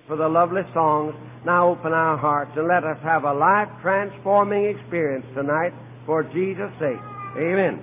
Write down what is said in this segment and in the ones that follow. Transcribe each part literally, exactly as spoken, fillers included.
for the lovely songs. Now open our hearts and let us have a life-transforming experience tonight for Jesus' sake. Amen.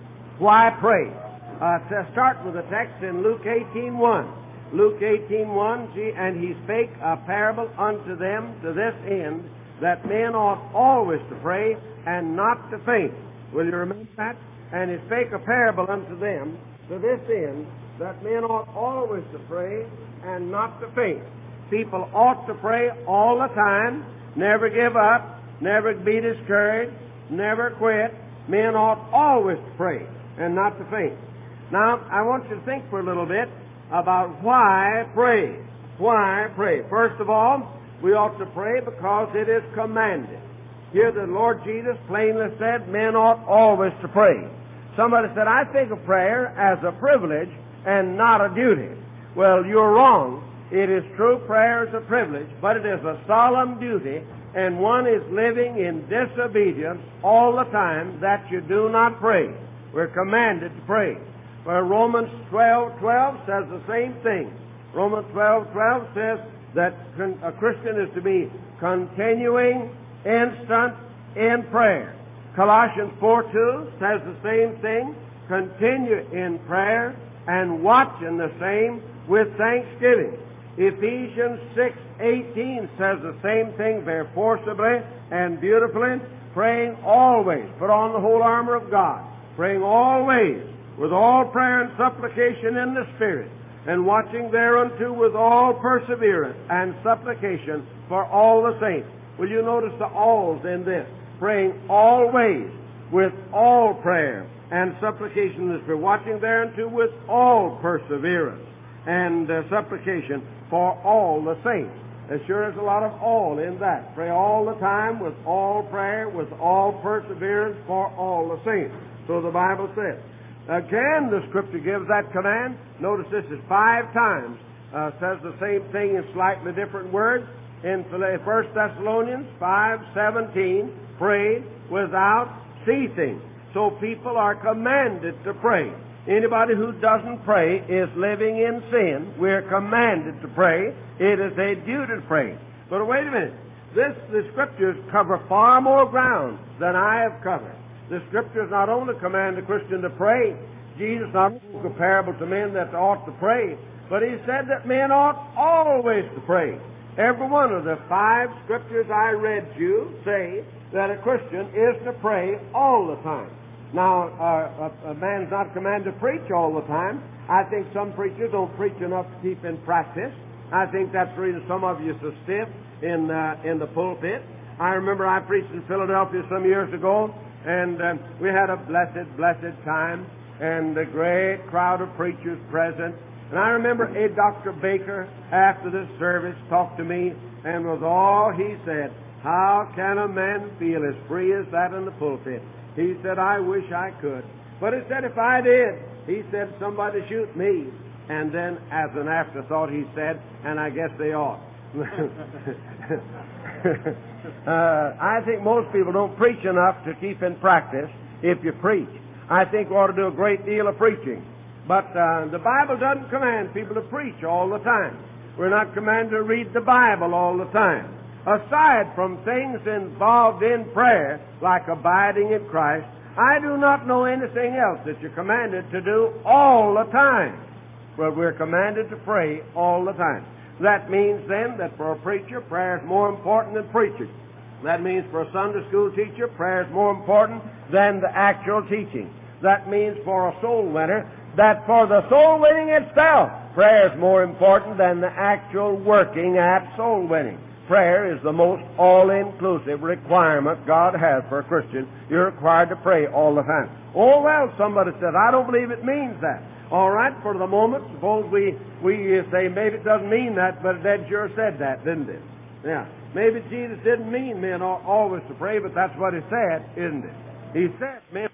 Why pray? Uh, to start with the text in Luke eighteen one. Luke eighteen one, and he spake a parable unto them to this end, that men ought always to pray and not to faint. Will you remember that? And he spake a parable unto them to this end, that men ought always to pray and not to faint. People ought to pray all the time, never give up, never be discouraged, never quit. Men ought always to pray and not to faint. Now, I want you to think for a little bit about why pray. Why pray? First of all, we ought to pray because it is commanded. Here the Lord Jesus plainly said men ought always to pray. Somebody said, I think of prayer as a privilege and not a duty. Well, you're wrong. It is true prayer is a privilege, but it is a solemn duty, and one is living in disobedience all the time that you do not pray. We're commanded to pray. Well, Romans twelve twelve says the same thing. Romans twelve twelve says that a Christian is to be continuing, instant in prayer. Colossians four two says the same thing. Continue in prayer and watch in the same with thanksgiving. Ephesians six eighteen says the same thing very forcibly and beautifully. Praying always. Put on the whole armor of God. Praying always with all prayer and supplication in the Spirit, and watching thereunto with all perseverance and supplication for all the saints. Will you notice the alls in this? Praying always with all prayer and supplication in the Spirit, watching thereunto with all perseverance and uh, supplication for all the saints. There sure is a lot of all in that. Pray all the time with all prayer, with all perseverance for all the saints. So the Bible says. Again, the Scripture gives that command. Notice this is five times. Uh, says the same thing in slightly different words. In First Thessalonians five seventeen, pray without ceasing. So people are commanded to pray. Anybody who doesn't pray is living in sin. We're commanded to pray. It is a duty to pray. But wait a minute. This, the Scriptures cover far more ground than I have covered. The Scriptures not only command a Christian to pray, Jesus not only spoke a parable to men that ought to pray, but he said that men ought always to pray. Every one of the five Scriptures I read you say that a Christian is to pray all the time. Now, uh, a, a man's not commanded to preach all the time. I think some preachers don't preach enough to keep in practice. I think that's the reason some of you are so stiff in, uh, in the pulpit. I remember I preached in Philadelphia some years ago, and uh, we had a blessed, blessed time, and a great crowd of preachers present. And I remember a Doctor Baker, after the service, talked to me, and was all he said, how can a man feel as free as that in the pulpit? He said, I wish I could. But he said, if I did, he said, somebody shoot me. And then, as an afterthought, he said, and I guess they ought. Uh, I think most people don't preach enough to keep in practice if you preach. I think we ought to do a great deal of preaching. But uh, the Bible doesn't command people to preach all the time. We're not commanded to read the Bible all the time. Aside from things involved in prayer, like abiding in Christ, I do not know anything else that you're commanded to do all the time. But we're commanded to pray all the time. That means then that for a preacher, prayer is more important than preaching. That means for a Sunday school teacher, prayer is more important than the actual teaching. That means for a soul winner that for the soul winning itself, prayer is more important than the actual working at soul winning. Prayer is the most all-inclusive requirement God has for a Christian. You're required to pray all the time. Oh, well, somebody said, I don't believe it means that. All right, for the moment, suppose we, we say maybe it doesn't mean that, but it sure said that, didn't it? Yeah. Maybe Jesus didn't mean men ought always to pray, but that's what he said, isn't it? He said men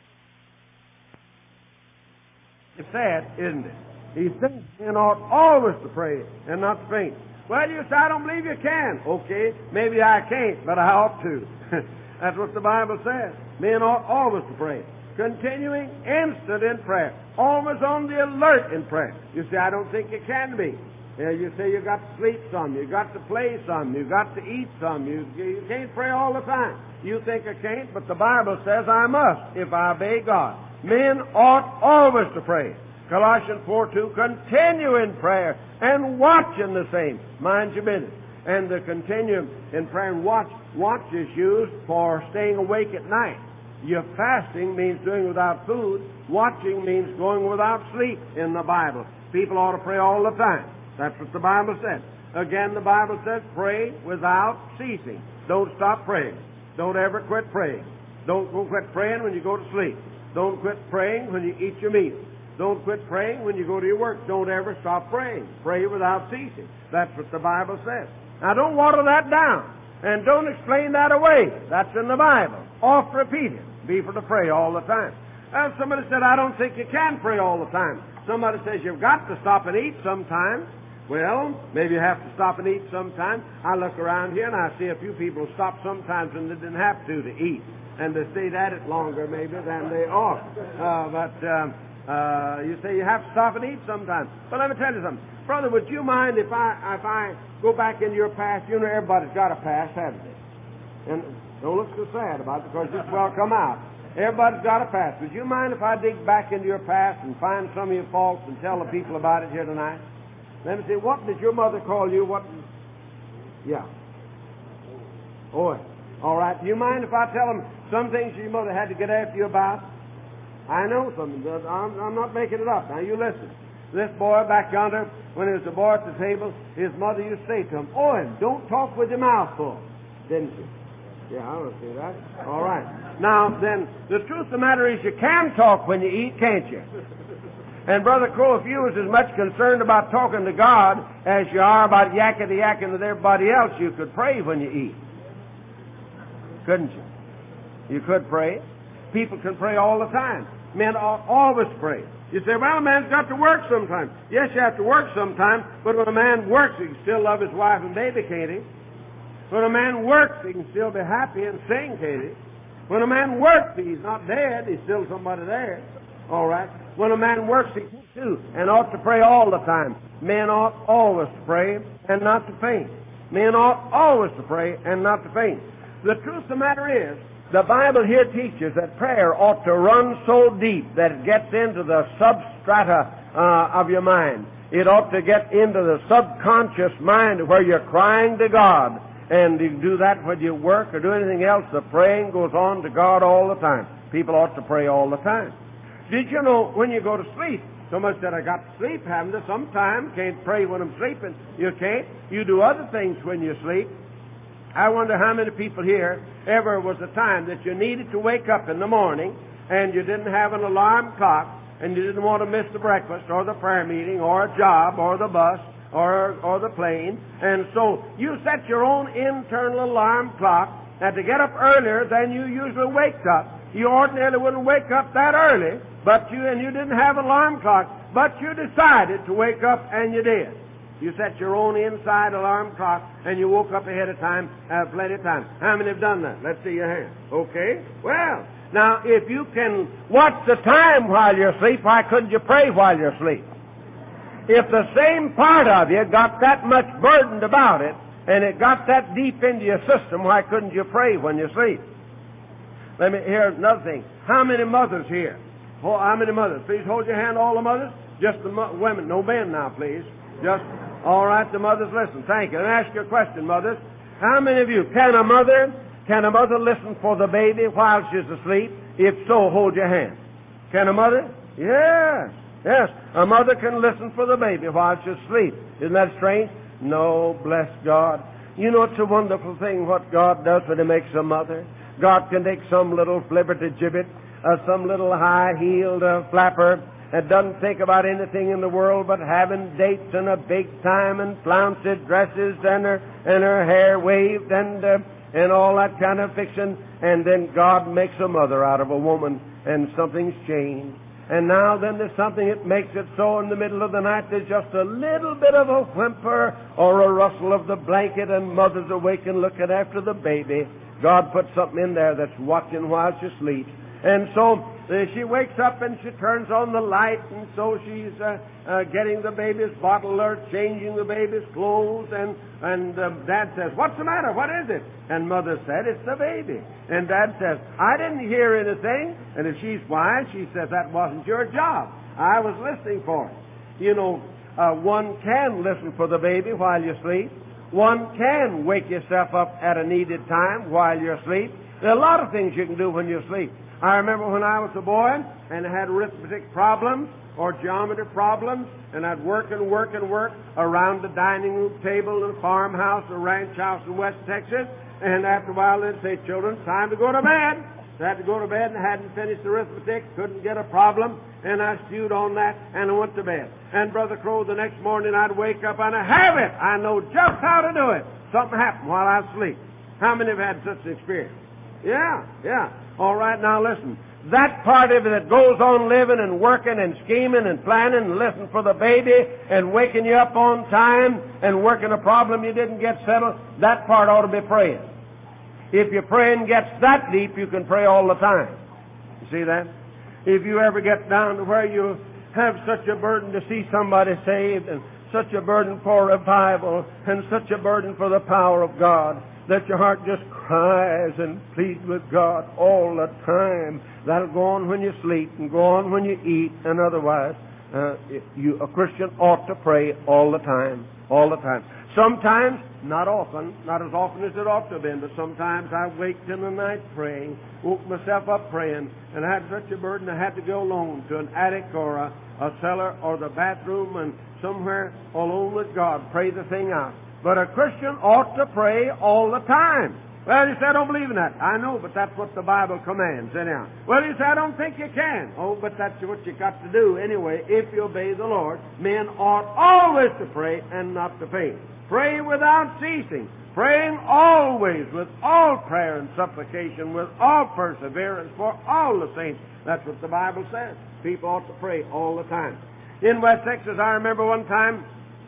He said, isn't it? He said men ought always to pray and not to faint. Well, you say, I don't believe you can. Okay, maybe I can't, but I ought to. That's what the Bible says. Men ought always to pray. Continuing instant in prayer. Always on the alert in prayer. You see, I don't think you can be. Yeah, you say you got to sleep some, you got to play some, you got to eat some. You, you can't pray all the time. You think I can't, but the Bible says I must if I obey God. Men ought always to pray. Colossians four two, continue in prayer and watch in the same. Mind your business. And the continue in prayer and watch. Watch is used for staying awake at night. Your fasting means doing without food. Watching means going without sleep in the Bible. People ought to pray all the time. That's what the Bible says. Again, the Bible says pray without ceasing. Don't stop praying. Don't ever quit praying. Don't quit praying when you go to sleep. Don't quit praying when you eat your meal. Don't quit praying when you go to your work. Don't ever stop praying. Pray without ceasing. That's what the Bible says. Now, don't water that down. And don't explain that away. That's in the Bible. Oft repeated. Be for to pray all the time. And somebody said, I don't think you can pray all the time. Somebody says you've got to stop and eat sometime. Well, maybe you have to stop and eat sometime. I look around here and I see a few people stop sometimes when they didn't have to to eat. And they stayed at it longer maybe than they ought. Uh, but um, uh, you say you have to stop and eat sometime. But let me tell you something. Brother, would you mind if I if I go back into your past? You know everybody's got a past, haven't they? And don't look so sad about it because this will come out. Everybody's got a past. Would you mind if I dig back into your past and find some of your faults and tell the people about it here tonight? Let me see, what did your mother call you? What? Yeah. Oh, all right. Do you mind if I tell them some things your mother had to get after you about? I know something. I'm, I'm not making it up. Now, you listen. This boy back yonder, when he was a boy at the table, his mother used to say to him, Owen, don't talk with your mouth full. Didn't she? Yeah, I want to see that. All right. Now, then, the truth of the matter is you can talk when you eat, can't you? And, Brother Crow, if you was as much concerned about talking to God as you are about yakety-yakking with everybody else, you could pray when you eat. Couldn't you? You could pray. People can pray all the time. Men always pray. You say, well, a man's got to work sometimes. Yes, you have to work sometimes, but when a man works, he can still love his wife and baby, can't he? When a man works, he can still be happy and sing, can't he? When a man works, he's not dead, he's still somebody there. All right? When a man works, he can too, and ought to pray all the time. Men ought always to pray and not to faint. Men ought always to pray and not to faint. The truth of the matter is, the Bible here teaches that prayer ought to run so deep that it gets into the substrata uh, of your mind. It ought to get into the subconscious mind where you're crying to God. And you do that when you work or do anything else, the praying goes on to God all the time. People ought to pray all the time. Did you know when you go to sleep, somebody said, I got to sleep, haven't I? Sometimes can't pray when I'm sleeping. You can't. You do other things when you sleep. I wonder how many people here ever was a time that you needed to wake up in the morning and you didn't have an alarm clock and you didn't want to miss the breakfast or the prayer meeting or a job or the bus or or the plane. And so you set your own internal alarm clock and to get up earlier than you usually wake up. You ordinarily wouldn't wake up that early, but you and you didn't have an alarm clock, but you decided to wake up and you did. You set your own inside alarm clock, and you woke up ahead of time, uh, plenty of time. How many have done that? Let's see your hand. Okay. Well, now, if you can watch the time while you're asleep, why couldn't you pray while you're asleep? If the same part of you got that much burdened about it, and it got that deep into your system, why couldn't you pray when you sleep? Let me hear another thing. How many mothers here? Oh, how many mothers? Please hold your hand, all the mothers. Just the mo- women. No men now, please. Just... All right, the mothers, listen. Thank you. Let me ask you a question, mothers. How many of you, can a mother, can a mother listen for the baby while she's asleep? If so, hold your hand. Can a mother? Yes. Yes. A mother can listen for the baby while she's asleep. Isn't that strange? No, bless God. You know, it's a wonderful thing what God does when He makes a mother. God can take some little flibbertigibbet, uh, some little high-heeled uh, flapper, that doesn't think about anything in the world but having dates and a big time and flounced dresses and her and her hair waved and uh, and all that kind of fiction. And then God makes a mother out of a woman, and something's changed. And now then there's something that makes it so in the middle of the night there's just a little bit of a whimper or a rustle of the blanket, and mother's awake and looking after the baby. God put something in there that's watching while she sleeps. And so Uh, she wakes up and she turns on the light, and so she's uh, uh, getting the baby's bottle or changing the baby's clothes, and and uh, Dad says, "What's the matter? What is it?" And Mother said, "It's the baby." And Dad says, "I didn't hear anything." And if she's wise, she says, "That wasn't your job. I was listening for it." You know, uh, one can listen for the baby while you sleep. One can wake yourself up at a needed time while you're asleep. There are a lot of things you can do when you sleep. I remember when I was a boy and I had arithmetic problems or geometry problems, and I'd work and work and work around the dining room table in a farmhouse or ranch house in West Texas, and after a while they'd say, "Children, it's time to go to bed." So I had to go to bed, and I hadn't finished arithmetic, couldn't get a problem, and I stewed on that, and I went to bed. And Brother Crow, the next morning I'd wake up and I have it. I know just how to do it. Something happened while I was asleep. How many have had such an experience? Yeah, yeah. All right, now listen. That part of it that goes on living and working and scheming and planning and listening for the baby and waking you up on time and working a problem you didn't get settled, that part ought to be praying. If your praying gets that deep, you can pray all the time. You see that? If you ever get down to where you have such a burden to see somebody saved and such a burden for revival and such a burden for the power of God, that your heart just cries and pleads with God all the time. That'll go on when you sleep and go on when you eat, and otherwise, uh, you a Christian ought to pray all the time, all the time. Sometimes, not often, not as often as it ought to have been, but sometimes I waked in the night praying, woke myself up praying, and I had such a burden I had to go alone to an attic or a, a cellar or the bathroom and somewhere alone with God, pray the thing out. But a Christian ought to pray all the time. Well, you say, "I don't believe in that." I know, but that's what the Bible commands anyhow. Well, you say, "I don't think you can." Oh, but that's what you got to do anyway if you obey the Lord. Men ought always to pray and not to faint. Pray without ceasing, praying always with all prayer and supplication, with all perseverance for all the saints. That's what the Bible says. People ought to pray all the time. In West Texas, I remember one time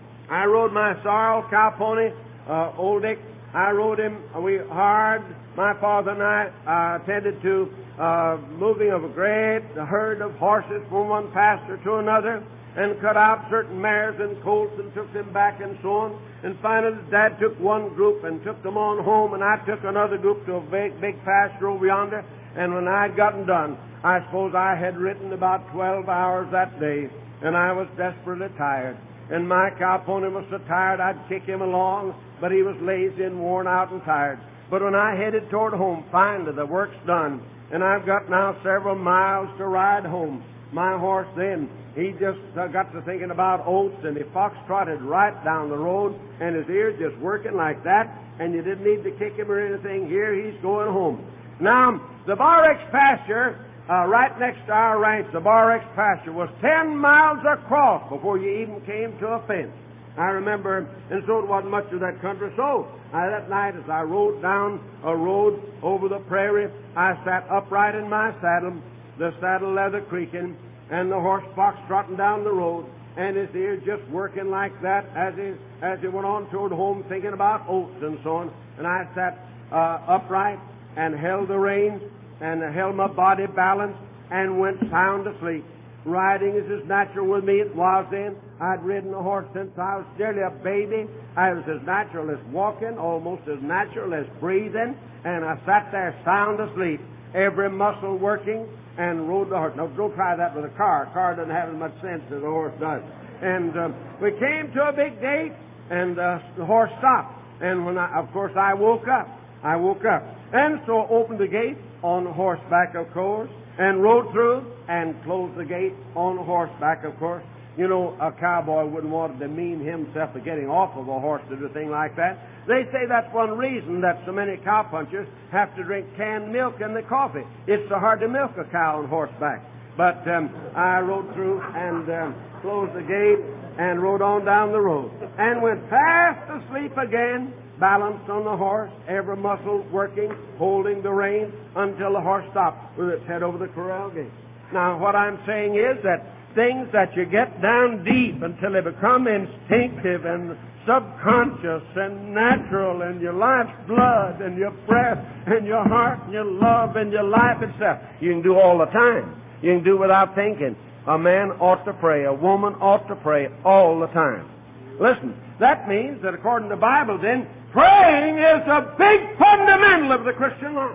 I rode my sorrel cow pony, uh, Old Dick. I rode him. We hard. My father and I uh, attended to uh, moving of a great herd of horses from one pasture to another, and cut out certain mares and colts and took them back and so on. And finally, Dad took one group and took them on home, and I took another group to a big, big pasture over yonder. And when I had gotten done, I suppose I had ridden about twelve hours that day, and I was desperately tired. And my cow pony was so tired I'd kick him along, but he was lazy and worn out and tired. But when I headed toward home, finally the work's done, and I've got now several miles to ride home. My horse then, he just uh, got to thinking about oats, and he fox-trotted right down the road, and his ears just working like that, and you didn't need to kick him or anything. Here he's going home. Now, the Bar X pasture, uh, right next to our ranch, the Bar X pasture, was ten miles across before you even came to a fence. I remember, and so it wasn't much of that country. So, I, that night as I rode down a road over the prairie, I sat upright in my saddle, the saddle leather creaking, and the horse fox trotting down the road, and his ears just working like that as he as he went on toward home, thinking about oats and so on. And I sat uh, upright and held the reins and held my body balanced and went sound asleep. Riding is as natural with me as it was then. I'd ridden a horse since I was nearly a baby. I was as natural as walking, almost as natural as breathing, and I sat there sound asleep, every muscle working, and rode the horse. Now, don't try that with a car. A car doesn't have as much sense as a horse does. And um, we came to a big gate, and uh, the horse stopped. And when I, of course, I woke up. I woke up. And so I opened the gate on horseback, of course, and rode through and closed the gate on horseback, of course. You know, a cowboy wouldn't want to demean himself of getting off of a horse to do a thing like that. They say that's one reason that so many cowpunchers have to drink canned milk in the coffee. It's so hard to milk a cow on horseback. But um, I rode through and um, closed the gate and rode on down the road and went fast asleep again, balanced on the horse, every muscle working, holding the rein until the horse stopped with its head over the corral gate. Now, what I'm saying is that things that you get down deep until they become instinctive and subconscious and natural and your life's blood and your breath and your heart and your love and your life itself, you can do all the time. You can do without thinking. A man ought to pray. A woman ought to pray all the time. Listen, that means that according to the Bible then, praying is a big fundamental of the Christian life.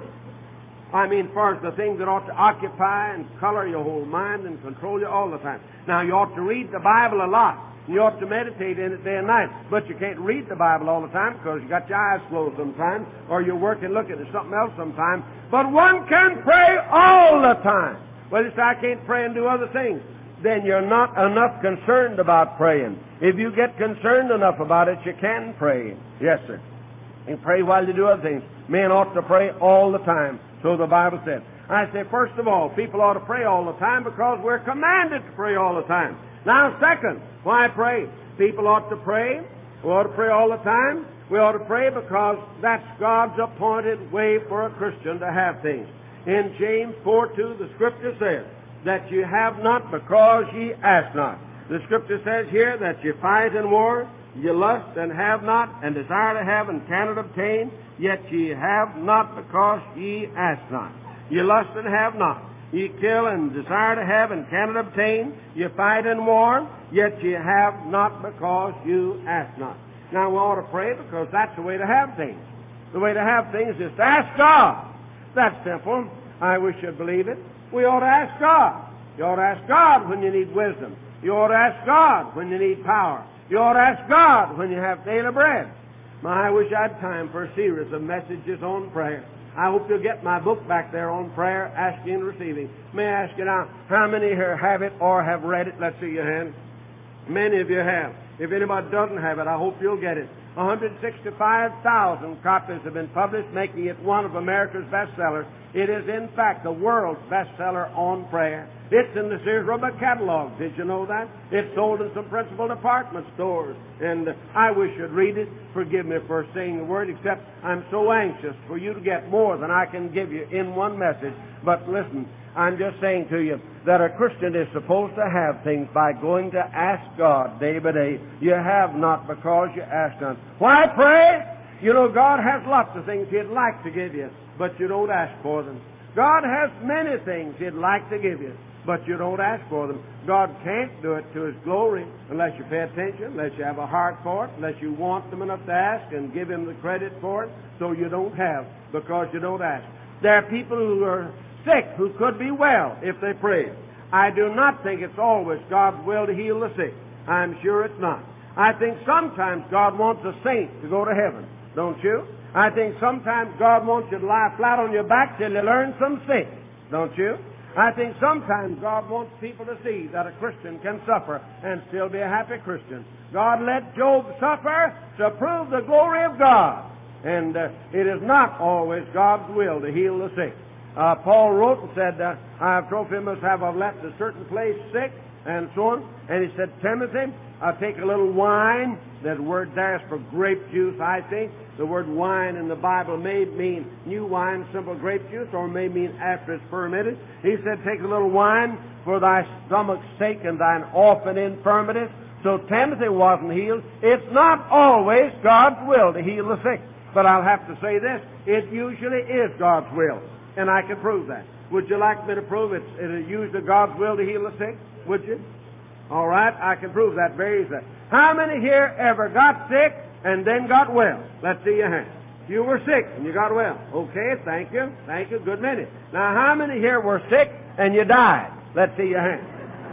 I mean, as far as the things that ought to occupy and color your whole mind and control you all the time. Now, you ought to read the Bible a lot. You ought to meditate in it day and night. But you can't read the Bible all the time because you got your eyes closed sometimes, or you're working looking at something else sometimes. But one can pray all the time. Well, you say, I can't pray and do other things. Then you're not enough concerned about praying. If you get concerned enough about it, you can pray. Yes, sir. You can pray while you do other things. Men ought to pray all the time. So the Bible says. I say, first of all, people ought to pray all the time because we're commanded to pray all the time. Now, second, why pray? People ought to pray. We ought to pray all the time. We ought to pray because that's God's appointed way for a Christian to have things. In James four two, the Scripture says that you have not because ye ask not. The Scripture says here that you fight and war, you lust and have not, and desire to have and cannot obtain, yet ye have not because ye ask not. You lust and have not. Ye kill and desire to have and cannot obtain. You fight and war, yet ye have not because you ask not. Now we ought to pray because that's the way to have things. The way to have things is to ask God. That's simple. I wish you'd believe it. We ought to ask God. You ought to ask God when you need wisdom. You ought to ask God when you need power. You ought to ask God when you have daily bread. My, I wish I had time for a series of messages on prayer. I hope you'll get my book back there on prayer, asking and receiving. May I ask you now, how many here have it or have read it? Let's see your hand. Many of you have. If anybody doesn't have it, I hope you'll get it. one hundred sixty-five thousand copies have been published, making it one of America's bestsellers. It is, in fact, the world's bestseller on prayer. It's in the Sears Roebuck catalog. Did you know that? It's sold in some principal department stores. And I wish you'd read it. Forgive me for saying the word, except I'm so anxious for you to get more than I can give you in one message. But listen, I'm just saying to you that a Christian is supposed to have things by going to ask God day by day. You have not because you ask not. Why pray? You know, God has lots of things He'd like to give you, but you don't ask for them. God has many things He'd like to give you, but you don't ask for them. God can't do it to His glory unless you pay attention, unless you have a heart for it, unless you want them enough to ask and give Him the credit for it. So you don't have because you don't ask. There are people who are sick who could be well if they prayed. I do not think it's always God's will to heal the sick. I'm sure it's not. I think sometimes God wants a saint to go to heaven. Don't you? I think sometimes God wants you to lie flat on your back till you learn some sense. Don't you? I think sometimes God wants people to see that a Christian can suffer and still be a happy Christian. God let Job suffer to prove the glory of God. And uh, it is not always God's will to heal the sick. Uh, Paul wrote and said, uh, I have Trophimus have I left a certain place sick, and so on. And he said, Timothy, I'll take a little wine. That word there is for grape juice, I think. The word wine in the Bible may mean new wine, simple grape juice, or may mean after it's fermented. He said, take a little wine for thy stomach's sake and thine orphan infirmities. So Timothy wasn't healed. It's not always God's will to heal the sick. But I'll have to say this, it usually is God's will. And I can prove that. Would you like me to prove it's, it is usually God's will to heal the sick? Would you? All right, I can prove that very easily. How many here ever got sick and then got well? Let's see your hand. You were sick and you got well. Okay, thank you. Thank you. Good many. Now, how many here were sick and you died? Let's see your hand.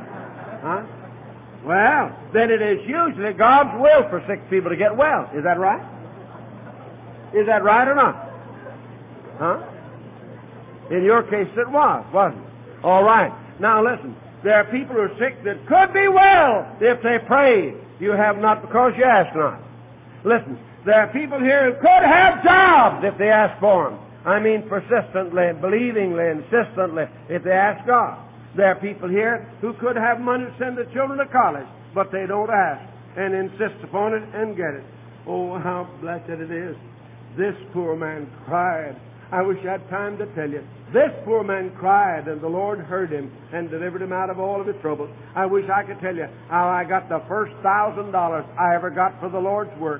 Huh? Well, then it is usually God's will for sick people to get well. Is that right? Is that right or not? Huh? In your case, it was, wasn't it? All right. Now, listen. There are people who are sick that could be well if they prayed. You have not because you ask not. Listen, there are people here who could have jobs if they ask for them. I mean persistently, believingly, insistently, if they ask God. There are people here who could have money to send their children to college, but they don't ask and insist upon it and get it. Oh, how blessed it is. This poor man cried. I wish I had time to tell you. This poor man cried, and the Lord heard him and delivered him out of all of his troubles. I wish I could tell you how I got the first thousand dollars I ever got for the Lord's work.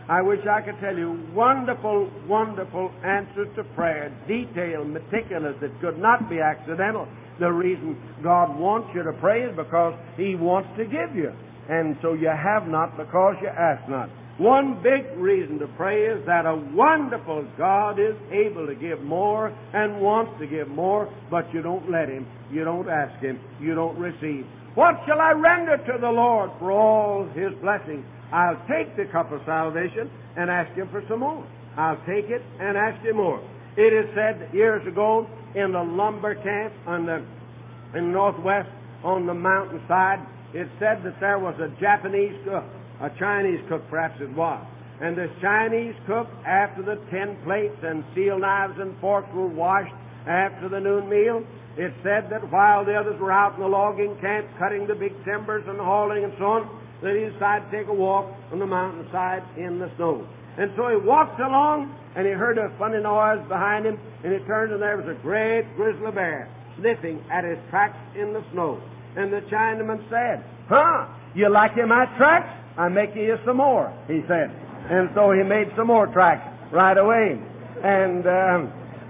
I wish I could tell you wonderful, wonderful answers to prayer, detailed, meticulous, that could not be accidental. The reason God wants you to pray is because He wants to give you. And so you have not because you ask not. One big reason to pray is that a wonderful God is able to give more and wants to give more, but you don't let Him, you don't ask Him, you don't receive. What shall I render to the Lord for all His blessings? I'll take the cup of salvation and ask Him for some more. I'll take it and ask Him more. It is said years ago in the lumber camp on the, in the Northwest on the mountainside, it said that there was a Japanese cook, a Chinese cook perhaps it was. And this Chinese cook, after the tin plates and steel knives and forks were washed after the noon meal, it said that while the others were out in the logging camp cutting the big timbers and hauling and so on, that he decided to take a walk on the mountainside in the snow. And so he walked along, and he heard a funny noise behind him, and he turned, and there was a great grizzly bear sniffing at his tracks in the snow. And the Chinaman said, "Huh, you liking my tracks? I'm making you some more," he said. And so he made some more tracks right away. And um,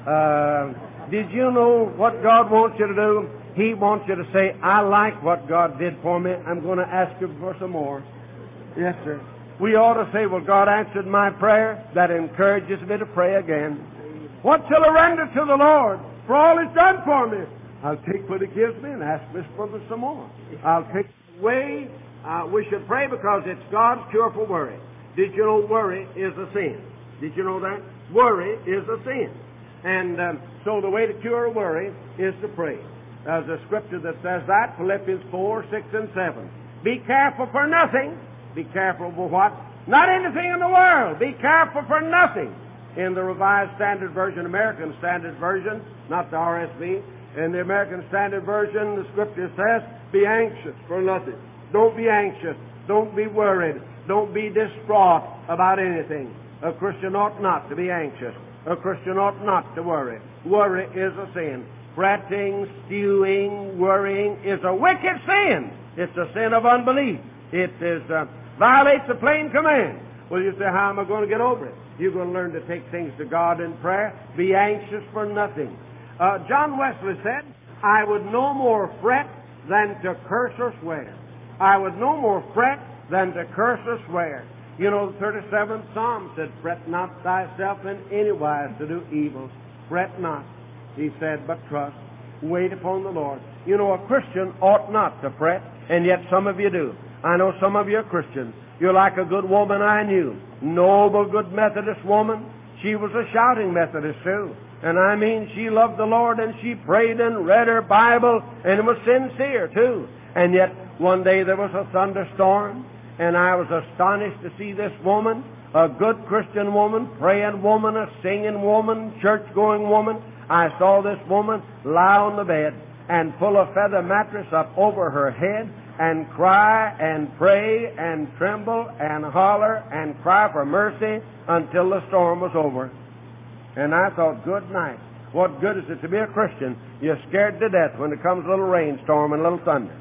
uh, did you know what God wants you to do? He wants you to say, "I like what God did for me. I'm going to ask Him for some more." Yes, sir. We ought to say, "Well, God answered my prayer." That encourages me to pray again. What shall I render to the Lord for all He's done for me? I'll take what He gives me and ask Him for some more. I'll take away. Uh, we should pray because it's God's cure for worry. Did you know worry is a sin? Did you know that? Worry is a sin. And um, so the way to cure worry is to pray. There's a scripture that says that, Philippians four, six, and seven. Be careful for nothing. Be careful for what? Not anything in the world. Be careful for nothing. In the Revised Standard Version, American Standard Version, not the R S V, in the American Standard Version, the scripture says, be anxious for nothing. Don't be anxious. Don't be worried. Don't be distraught about anything. A Christian ought not to be anxious. A Christian ought not to worry. Worry is a sin. Fretting, stewing, worrying is a wicked sin. It's a sin of unbelief. It is uh, violates the plain command. Well, you say, how am I going to get over it? You're going to learn to take things to God in prayer. Be anxious for nothing. Uh, John Wesley said, I would no more fret than to curse or swear. I would no more fret than to curse or swear. You know, the thirty-seventh Psalm said, fret not thyself in any wise to do evil. Fret not. He said, but trust. Wait upon the Lord. You know, a Christian ought not to fret, and yet some of you do. I know some of you are Christians. You're like a good woman I knew. Noble, good Methodist woman. She was a shouting Methodist, too. And I mean, she loved the Lord, and she prayed and read her Bible, and was sincere, too. And yet, one day there was a thunderstorm, and I was astonished to see this woman, a good Christian woman, praying woman, a singing woman, church-going woman. I saw this woman lie on the bed and pull a feather mattress up over her head and cry and pray and tremble and holler and cry for mercy until the storm was over. And I thought, good night. What good is it to be a Christian? You're scared to death when it comes a little rainstorm and a little thunder.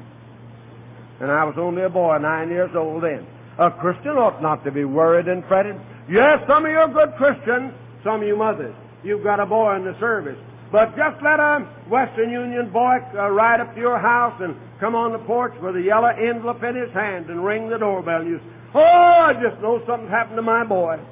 And I was only a boy, nine years old then. A Christian ought not to be worried and fretted. Yes, some of you are good Christians, some of you mothers. You've got a boy in the service. But just let a Western Union boy uh, ride up to your house and come on the porch with a yellow envelope in his hand and ring the doorbell. You say, oh, I just know something's happened to my boy.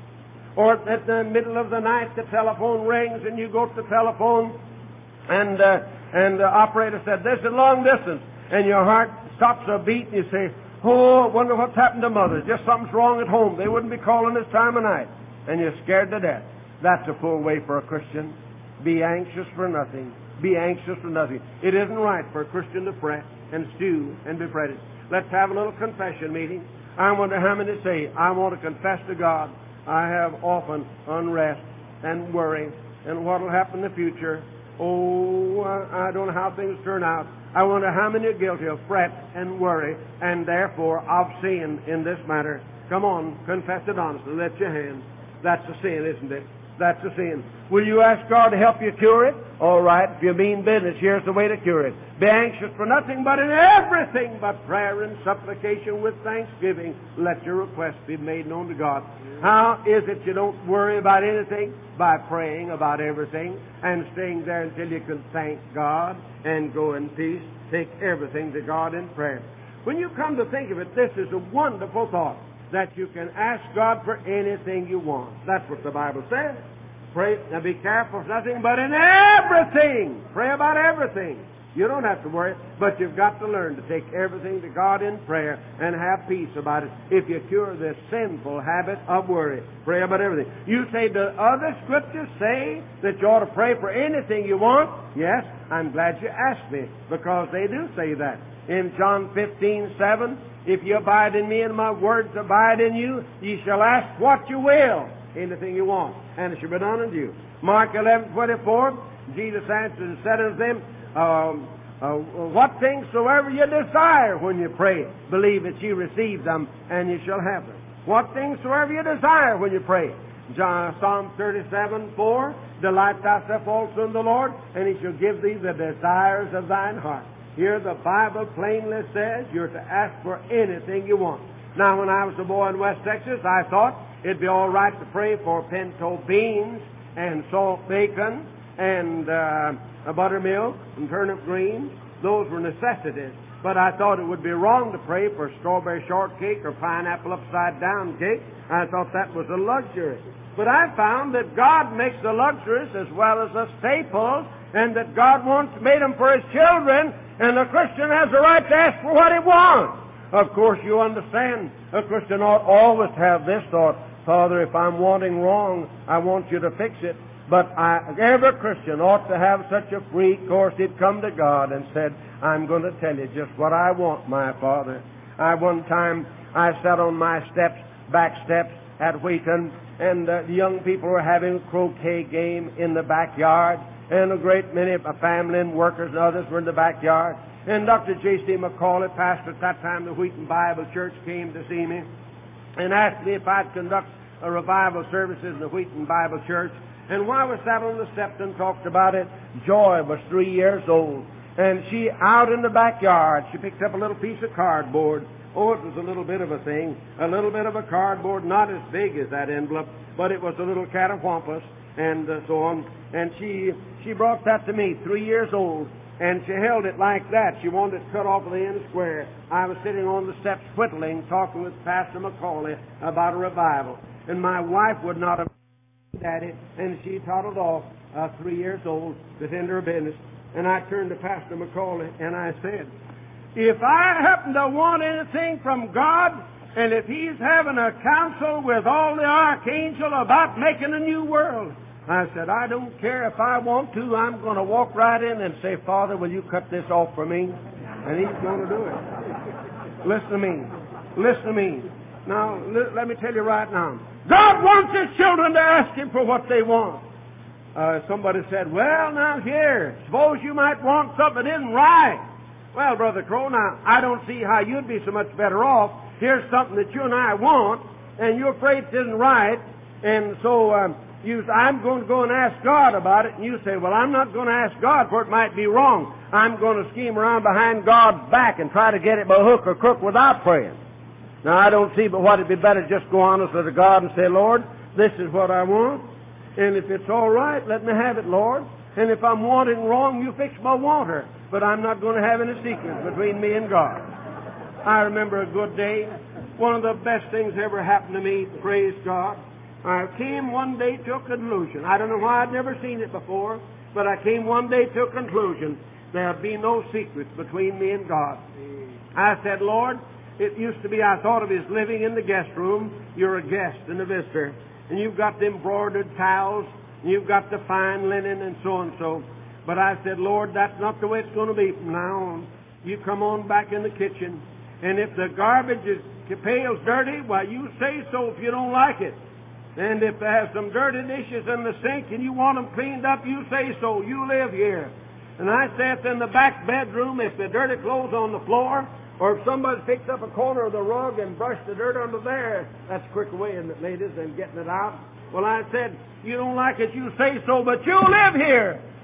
Or at the middle of the night, the telephone rings and you go to the telephone and, uh, and the operator said, this is long distance. And your heart stops a beat and you say, oh, I wonder what's happened to mother. Just something's wrong at home. They wouldn't be calling this time of night. And you're scared to death. That's a full way for a Christian. Be anxious for nothing. Be anxious for nothing. It isn't right for a Christian to fret and stew and be fretted. Let's have a little confession meeting. I wonder how many say, I want to confess to God I have often unrest and worry and what will happen in the future. Oh, I don't know how things turn out. I wonder how many are guilty of fret and worry and therefore of sin in this matter. Come on, confess it honestly. Lift your hands. That's a sin, isn't it? That's a sin. Will you ask God to help you cure it? All right, if you mean business, here's the way to cure it. Be anxious for nothing, but in everything but prayer and supplication with thanksgiving, let your requests be made known to God. How is it you don't worry about anything? By praying about everything and staying there until you can thank God and go in peace. Take everything to God in prayer. When you come to think of it, this is a wonderful thought, that you can ask God for anything you want. That's what the Bible says. Pray, now be careful of nothing, but in everything. Pray about everything. You don't have to worry, but you've got to learn to take everything to God in prayer and have peace about it if you cure this sinful habit of worry. Pray about everything. You say, do other scriptures say that you ought to pray for anything you want? Yes, I'm glad you asked me, because they do say that. In John fifteen seven, if you abide in me and my words abide in you, ye shall ask what you will, anything you want, and it shall be done unto you. Mark eleven twenty-four, Jesus answered and said unto them, um, uh, what things soever you desire when you pray, believe that ye receive them, and you shall have them. What things soever you desire when you pray. John, Psalm thirty-seven four, delight thyself also in the Lord, and he shall give thee the desires of thine heart. Here the Bible plainly says you're to ask for anything you want. Now, when I was a boy in West Texas, I thought it'd be all right to pray for pinto beans and salt bacon and uh, buttermilk and turnip greens. Those were necessities. But I thought it would be wrong to pray for strawberry shortcake or pineapple upside down cake. I thought that was a luxury. But I found that God makes the luxuries as well as the staples, and that God wants made them for His children, and the Christian has the right to ask for what he wants. Of course, you understand, a Christian ought always have this thought, Father, if I'm wanting wrong, I want you to fix it. But I, every Christian ought to have such a free course. He'd come to God and said, I'm going to tell you just what I want, my Father. I one time, I sat on my steps, back steps at Wheaton, and uh, the young people were having a croquet game in the backyard, and a great many of family and workers and others were in the backyard. And Doctor J C McCauley, pastor at that time, the Wheaton Bible Church, came to see me and asked me if I'd conduct a revival services in the Wheaton Bible Church. And while we sat on the steps and talked about it, Joy was three years old. And she, out in the backyard, she picked up a little piece of cardboard. Oh, it was a little bit of a thing. A little bit of a cardboard, not as big as that envelope, but it was a little catawampus and uh, so on. And she she brought that to me, three years old. And she held it like that. She wanted it cut off of the end square. I was sitting on the steps whittling, talking with Pastor McCauley about a revival. And my wife would not have at it, and she toddled off, uh, three years old, to tend to her business. And I turned to Pastor McCauley, and I said, if I happen to want anything from God, and if He's having a council with all the archangels about making a new world, I said, I don't care if I want to. I'm going to walk right in and say, Father, will you cut this off for me? And He's going to do it. Listen to me. Listen to me. Now, li- let me tell you right now. God wants His children to ask Him for what they want. Uh, somebody said, well, now here, suppose you might want something that isn't right. Well, Brother Crow, now, I don't see how you'd be so much better off. Here's something that you and I want, and you're afraid it isn't right, and so um, you, I'm going to go and ask God about it, and you say, well, I'm not going to ask God, for it might be wrong. I'm going to scheme around behind God's back and try to get it by hook or crook without praying. Now, I don't see but what it'd be better just go honestly to God and say, Lord, this is what I want, and if it's all right, let me have it, Lord. And if I'm wanting wrong, you fix my water. But I'm not going to have any secrets between me and God. I remember a good day. One of the best things ever happened to me, praise God. I came one day to a conclusion. I don't know why I'd never seen it before, but I came one day to a conclusion. There'll be no secrets between me and God. I said, Lord, it used to be I thought of His living in the guest room. You're a guest and a visitor. And you've got the embroidered towels, and you've got the fine linen and so and so. But I said, Lord, that's not the way it's going to be from now on. You come on back in the kitchen, and if the garbage is pail's dirty, why, you say so if you don't like it. And if there's some dirty dishes in the sink and you want them cleaned up, you say so. You live here. And I sat in the back bedroom, if the dirty clothes on the floor, or if somebody picks up a corner of the rug and brushed the dirt under there, that's a quick way, isn't it, ladies, than getting it out. Well, I said, you don't like it, you say so, but you live here.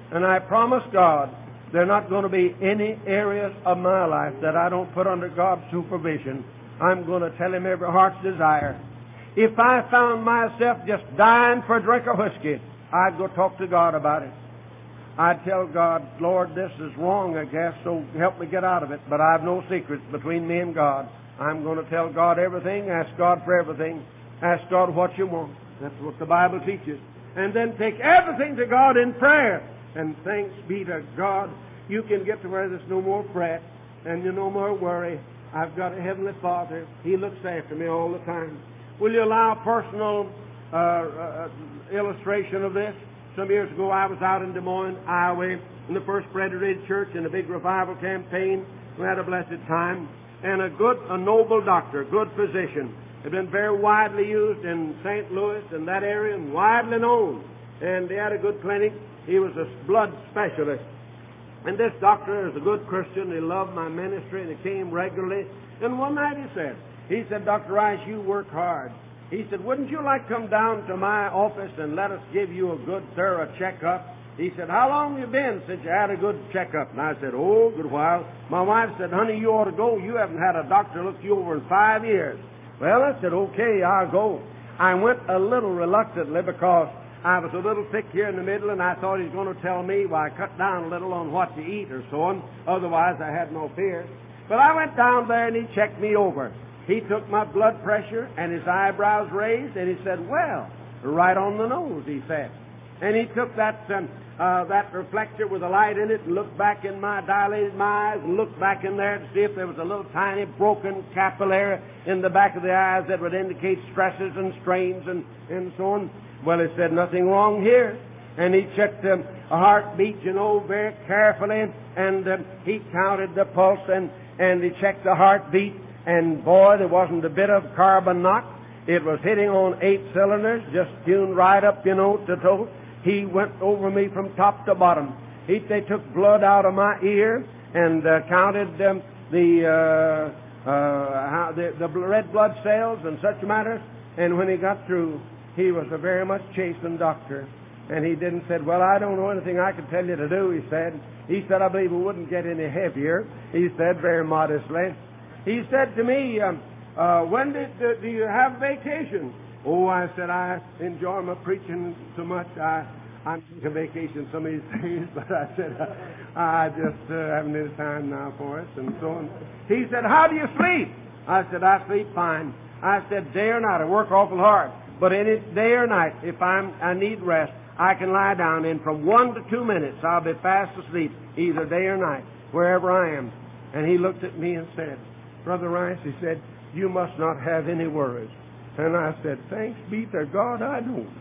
And I promise God there are not going to be any areas of my life that I don't put under God's supervision. I'm going to tell Him every heart's desire. If I found myself just dying for a drink of whiskey, I'd go talk to God about it. I'd tell God, Lord, this is wrong, I guess, so help me get out of it. But I have no secrets between me and God. I'm going to tell God everything, ask God for everything, ask God what you want. That's what the Bible teaches. And then take everything to God in prayer. And thanks be to God, you can get to where there's no more fret and you no more worry. I've got a Heavenly Father. He looks after me all the time. Will you allow a personal uh, uh, illustration of this? Some years ago I was out in Des Moines, Iowa, in the First Presbyterian Church in a big revival campaign. We had a blessed time. And a good, a noble doctor, good physician, had been very widely used in Saint Louis and that area and widely known. And he had a good clinic. He was a blood specialist. And this doctor is a good Christian. He loved my ministry and he came regularly. And one night he said, he said, Doctor Rice, you work hard. He said, wouldn't you like to come down to my office and let us give you a good, thorough checkup? He said, how long have you been since you had a good checkup? And I said, oh, a good while. My wife said, honey, you ought to go. You haven't had a doctor look you over in five years. Well, I said, okay, I'll go. I went a little reluctantly because I was a little thick here in the middle, and I thought he was going to tell me, well, I cut down a little on what to eat or so on. Otherwise, I had no fear. But I went down there, and he checked me over. He took my blood pressure, and his eyebrows raised, and he said, well, right on the nose, he said. And he took that um, uh, that reflector with a light in it and looked back in my, dilated my eyes and looked back in there to see if there was a little tiny broken capillary in the back of the eyes that would indicate stresses and strains and, and so on. Well, he said, nothing wrong here. And he checked um, a heartbeat, you know, very carefully, and um, he counted the pulse, and, and he checked the heartbeat, and boy, there wasn't a bit of carbon knock. It was hitting on eight cylinders, just tuned right up, you know, to toe. He went over me from top to bottom. He, they took blood out of my ear and uh, counted um, the, uh, uh, how, the the red blood cells and such matters. And when he got through, he was a very much chastened doctor. And he didn't say, well, I don't know anything I can tell you to do, he said. He said, I believe it wouldn't get any heavier, he said very modestly. He said to me, um, uh, when did, uh, do you have vacation? Oh, I said, I enjoy my preaching so much. I, I'm taking a vacation some of these days, but I said, uh, I just uh, haven't any time now for it, and so on. He said, how do you sleep? I said, I sleep fine. I said, day or night, I work awful hard. But any day or night, if I'm, I need rest, I can lie down, and from one to two minutes, I'll be fast asleep, either day or night, wherever I am. And he looked at me and said, Brother Rice, he said, you must not have any worries. And I said, thanks be to God, I don't.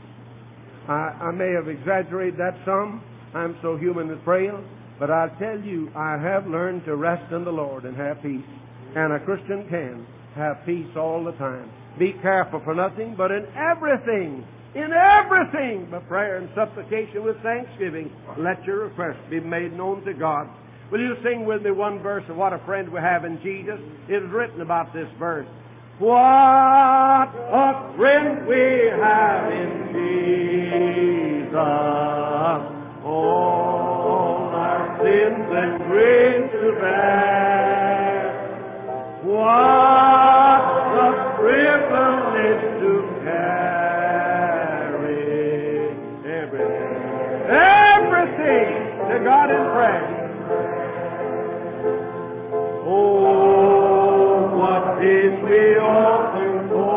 I, I may have exaggerated that some. I'm so human and frail. But I tell you, I have learned to rest in the Lord and have peace. And a Christian can have peace all the time. Be careful for nothing, but in everything, in everything, by prayer and supplication with thanksgiving, let your requests be made known to God. Will you sing with me one verse of what a friend we have in Jesus? It is written about this verse. What a friend we have in Jesus. All our sins and griefs to bear. What a privilege to carry everything, everything to God in prayer. Oh, what did we often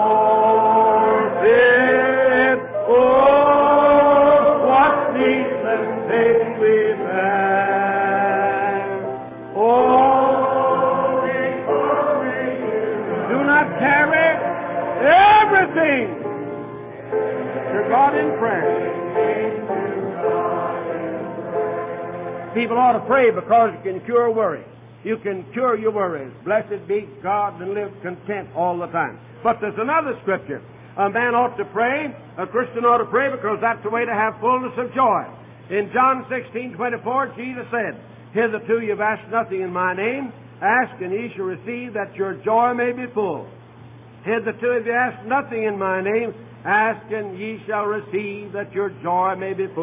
forfeit? Oh, what needless pain we bear. Oh, do not carry everything to God in prayer. People ought to pray because you can cure worry. You can cure your worries. Blessed be God and live content all the time. But there's another scripture. A man ought to pray, a Christian ought to pray because that's the way to have fullness of joy. In John sixteen twenty-four, Jesus said, hitherto you've asked nothing in my name. Ask and ye shall receive that your joy may be full. Hitherto if you ask nothing in my name, ask and ye shall receive that your joy may be full.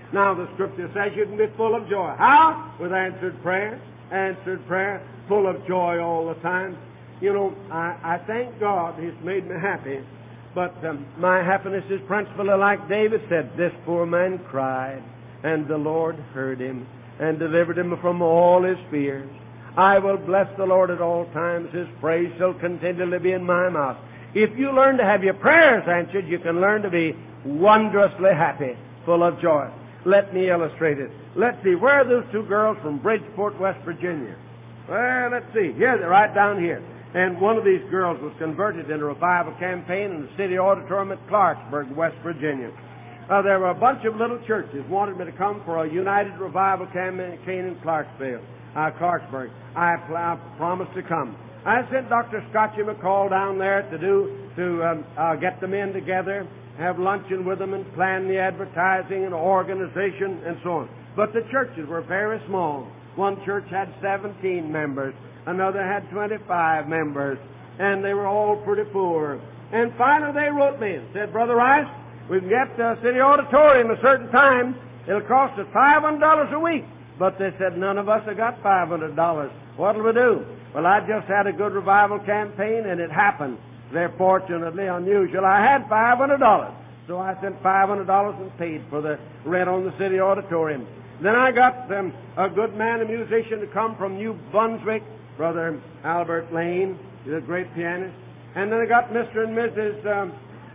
Now the Scripture says you can be full of joy. How? With answered prayer. Answered prayer. Full of joy all the time. You know, I, I thank God He's made me happy. But um, my happiness is principally like David said, this poor man cried, and the Lord heard him, and delivered him from all his fears. I will bless the Lord at all times. His praise shall continually be in my mouth. If you learn to have your prayers answered, you can learn to be wondrously happy, full of joy. Let me illustrate it. Let's see, where are those two girls from Bridgeport, West Virginia? Well, let's see. Here, they're right down here. And one of these girls was converted in a revival campaign in the city auditorium at Clarksburg, West Virginia. Uh, there were a bunch of little churches wanted me to come for a united revival campaign in Clarksville, uh, Clarksburg. I, I promised to come. I sent Doctor Scotchy McCall down there to do to um, uh, get the men together, have luncheon with them, and plan the advertising and organization and so on. But the churches were very small. One church had seventeen members. Another had twenty-five members. And they were all pretty poor. And finally they wrote me and said, Brother Rice, we can get the city auditorium a certain time. It'll cost us five hundred dollars a week. But they said, none of us have got five hundred dollars. What'll we do? Well, I just had a good revival campaign, and it happened. They're fortunately unusual. I had five hundred dollars. So I sent five hundred dollars and paid for the rent on the city auditorium. Then I got um, a good man, a musician, to come from New Brunswick, Brother Albert Lane. He's a great pianist. And then I got Mister and Missus Um,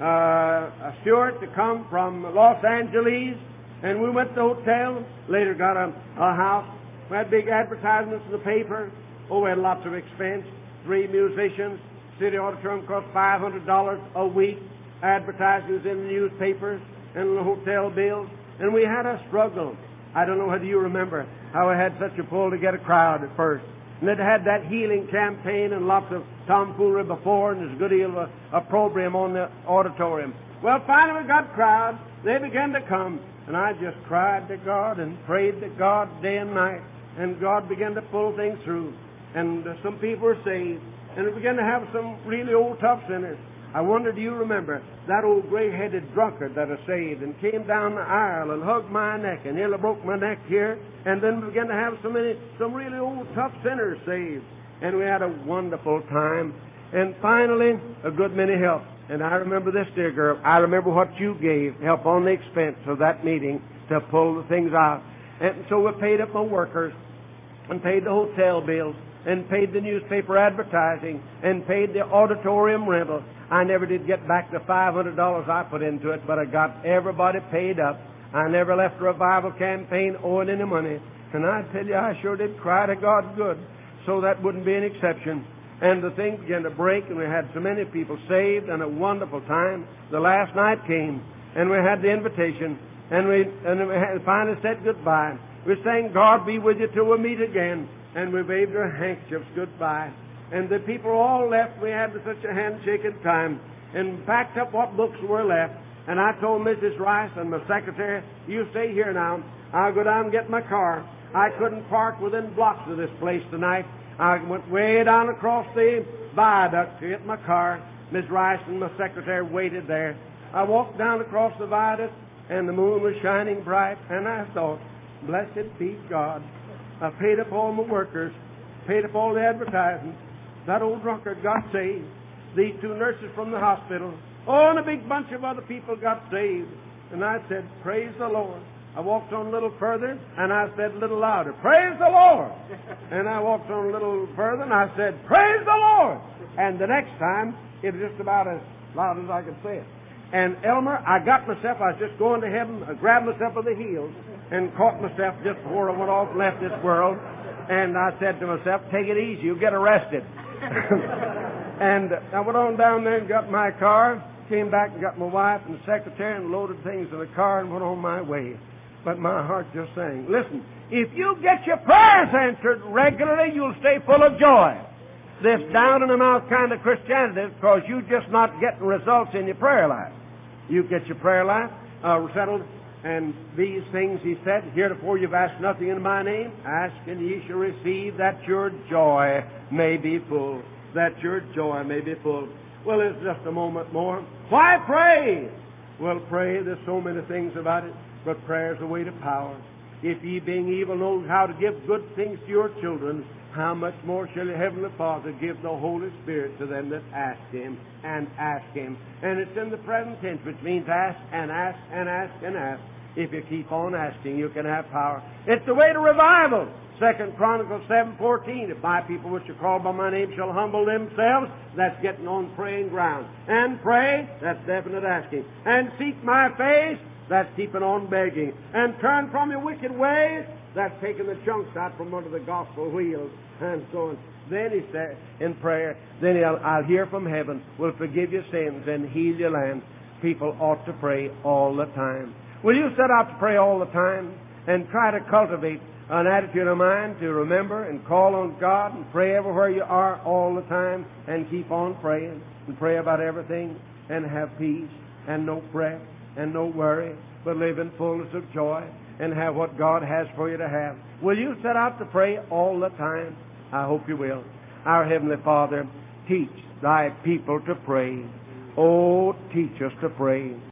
uh, Stewart to come from Los Angeles. And we went to the hotel. Later got a, a house. We had big advertisements in the paper. Oh, we had lots of expense. Three musicians. City auditorium cost five hundred dollars a week. Advertisements in the newspapers and the hotel bills. And we had a struggle. I don't know whether you remember how I had such a pull to get a crowd at first. And it had that healing campaign and lots of tomfoolery before, and there's a good deal of a, a program on the auditorium. Well, finally we got crowds. They began to come, and I just cried to God and prayed to God day and night, and God began to pull things through. And uh, some people were saved, and we began to have some really old tough sinners. I wonder, do you remember that old gray-headed drunkard that was saved and came down the aisle and hugged my neck and nearly broke my neck here, and then began to have so many, some really old tough sinners saved. And we had a wonderful time. And finally, a good many helped. And I remember this, dear girl. I remember what you gave, help on the expense of that meeting to pull the things out. And so we paid up my workers and paid the hotel bills and paid the newspaper advertising and paid the auditorium rental. I never did get back the five hundred dollars I put into it, but I got everybody paid up. I never left a revival campaign owing any money. And I tell you, I sure did cry to God good. So that wouldn't be an exception. And the thing began to break, and we had so many people saved, and a wonderful time. The last night came, and we had the invitation, and we and we had finally said goodbye. We sang, God be with you till we meet again, and we waved our handkerchiefs goodbye. And the people all left. We had such a handshaking time, and packed up what books were left. And I told Missus Rice and my secretary, you stay here now. I'll go down and get my car. I couldn't park within blocks of this place tonight. I went way down across the viaduct to get my car. Miss Rice and my secretary waited there. I walked down across the viaduct, and the moon was shining bright, and I thought, blessed be God. I paid up all my workers, paid up all the advertisements. That old drunkard got saved. These two nurses from the hospital. Oh, and a big bunch of other people got saved. And I said, praise the Lord. I walked on a little further, and I said a little louder, praise the Lord. And I walked on a little further, and I said, praise the Lord. And the next time, it was just about as loud as I could say it. And Elmer, I got myself, I was just going to heaven, I grabbed myself by the heels and caught myself just before I went off and left this world. And I said to myself, take it easy, you'll get arrested. And I went on down there and got my car, came back and got my wife and the secretary and loaded things in the car and went on my way. But my heart just sang. Listen, if you get your prayers answered regularly, you'll stay full of joy. This down-in-the-mouth kind of Christianity is because you're just not getting results in your prayer life. You get your prayer life uh, settled, and these things, he said, heretofore you've asked nothing in my name. Ask and ye shall receive, that your joy may be full. That your joy may be full. Well, it's just a moment more. Why pray? Well, pray. There's so many things about it, but prayer's the way to power. If ye, being evil, know how to give good things to your children, how much more shall your Heavenly Father give the Holy Spirit to them that ask Him and ask Him? And it's in the present tense, which means ask and ask and ask and ask. If you keep on asking, you can have power. It's the way to revival. Second Chronicles seven fourteen. If my people which are called by my name shall humble themselves, that's getting on praying ground. And pray, that's definite asking. And seek my face, that's keeping on begging. And turn from your wicked ways, that's taking the chunks out from under the gospel wheels, and so on. Then he said in prayer, then I'll, I'll hear from heaven, will forgive your sins and heal your land. People ought to pray all the time. Will you set out to pray all the time and try to cultivate an attitude of mind to remember and call on God and pray everywhere you are all the time and keep on praying and pray about everything and have peace and no fret and no worry, but live in fullness of joy and have what God has for you to have? Will you set out to pray all the time? I hope you will. Our Heavenly Father, teach thy people to pray. Oh, teach us to pray.